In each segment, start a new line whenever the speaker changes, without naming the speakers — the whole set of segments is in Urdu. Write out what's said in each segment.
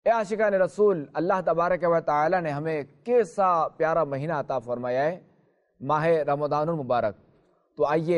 اے عاشقان رسول، اللہ تبارک و تعالی نے ہمیں کیسا پیارا مہینہ عطا فرمایا ہے، ماہ رمضان المبارک۔ تو آئیے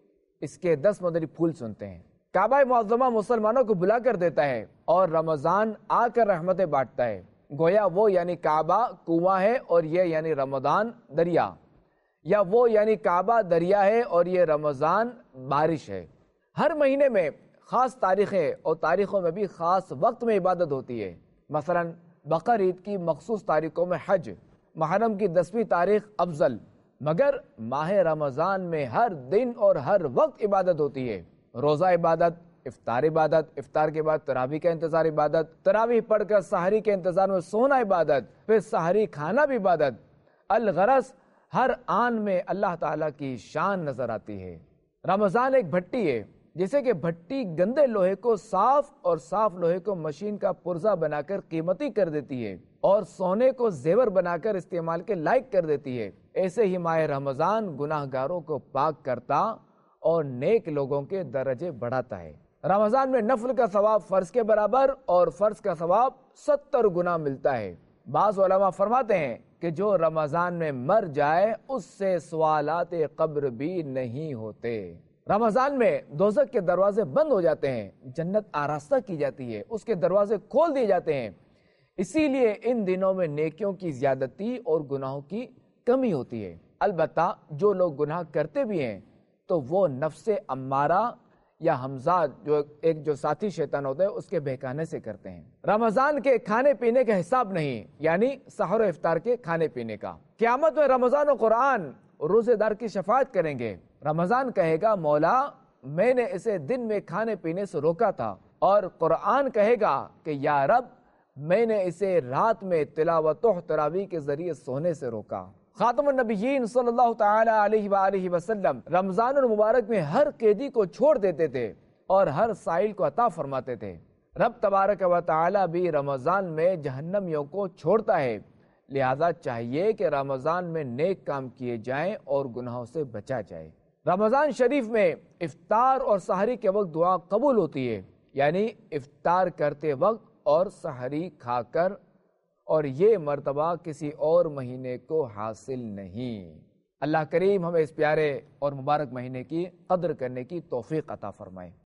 اس کے 10 مدنی پھول سنتے ہیں۔ کعبہ معظمہ مسلمانوں کو بلا کر دیتا ہے اور رمضان آ کر رحمتیں بانٹتا ہے۔ گویا وہ یعنی کعبہ کنواں ہے اور یہ یعنی رمضان دریا، یا وہ یعنی کعبہ دریا ہے اور یہ رمضان بارش ہے۔ ہر مہینے میں خاص تاریخیں اور تاریخوں میں بھی خاص وقت میں عبادت ہوتی ہے۔ مثلا بقر عید کی مخصوص تاریخوں میں حج، محرم کی 10ویں تاریخ افضل، مگر ماہ رمضان میں ہر دن اور ہر وقت عبادت ہوتی ہے۔ روزہ عبادت، افطار عبادت، افطار کے بعد تراویح کا انتظار عبادت، تراویح پڑھ کر سحری کے انتظار میں سونا عبادت، پھر سحری کھانا بھی عبادت۔ الغرض ہر آن میں اللہ تعالیٰ کی شان نظر آتی ہے۔ رمضان ایک بھٹی ہے، جیسے کہ بھٹی گندے لوہے کو صاف اور صاف لوہے کو مشین کا پرزہ بنا کر قیمتی کر دیتی ہے اور سونے کو زیور بنا کر استعمال کے لائق کر دیتی ہے، ایسے ہی ماہ رمضان گناہ گاروں کو پاک کرتا اور نیک لوگوں کے درجے بڑھاتا ہے۔ رمضان میں نفل کا ثواب فرض کے برابر اور فرض کا ثواب 70 گنا ملتا ہے۔ بعض علماء فرماتے ہیں کہ جو رمضان میں مر جائے اس سے سوالات قبر بھی نہیں ہوتے۔ رمضان میں دوزخ کے دروازے بند ہو جاتے ہیں، جنت آراستہ کی جاتی ہے، اس کے دروازے کھول دیے جاتے ہیں۔ اسی لیے ان دنوں میں نیکیوں کی زیادتی اور گناہوں کی کمی ہوتی ہے۔ البتہ جو لوگ گناہ کرتے بھی ہیں تو وہ نفس امارہ یا حمزہ جو ساتھی شیطان ہوتا ہے اس کے بہکانے سے کرتے ہیں۔ رمضان کے کھانے پینے کا حساب نہیں، یعنی سحر و افطار کے کھانے پینے کا۔ قیامت میں رمضان و قرآن روزے دار کی شفاعت کریں گے۔ رمضان کہے گا مولا میں نے اسے دن میں کھانے پینے سے روکا تھا، اور قرآن کہے گا کہ یا رب میں نے اسے رات میں تلاوت و تراویح کے ذریعے سونے سے روکا۔ خاتم النبیین صلی اللہ تعالی علیہ وآلہ وسلم رمضان المبارک میں ہر قیدی کو چھوڑ دیتے تھے اور ہر سائل کو عطا فرماتے تھے۔ رب تبارک و تعالی بھی رمضان میں جہنمیوں کو چھوڑتا ہے، لہذا چاہیے کہ رمضان میں نیک کام کیے جائیں اور گناہوں سے بچا جائے۔ رمضان شریف میں افطار اور سحری کے وقت دعا قبول ہوتی ہے، یعنی افطار کرتے وقت اور سحری کھا کر، اور یہ مرتبہ کسی اور مہینے کو حاصل نہیں۔ اللہ کریم ہمیں اس پیارے اور مبارک مہینے کی قدر کرنے کی توفیق عطا فرمائے۔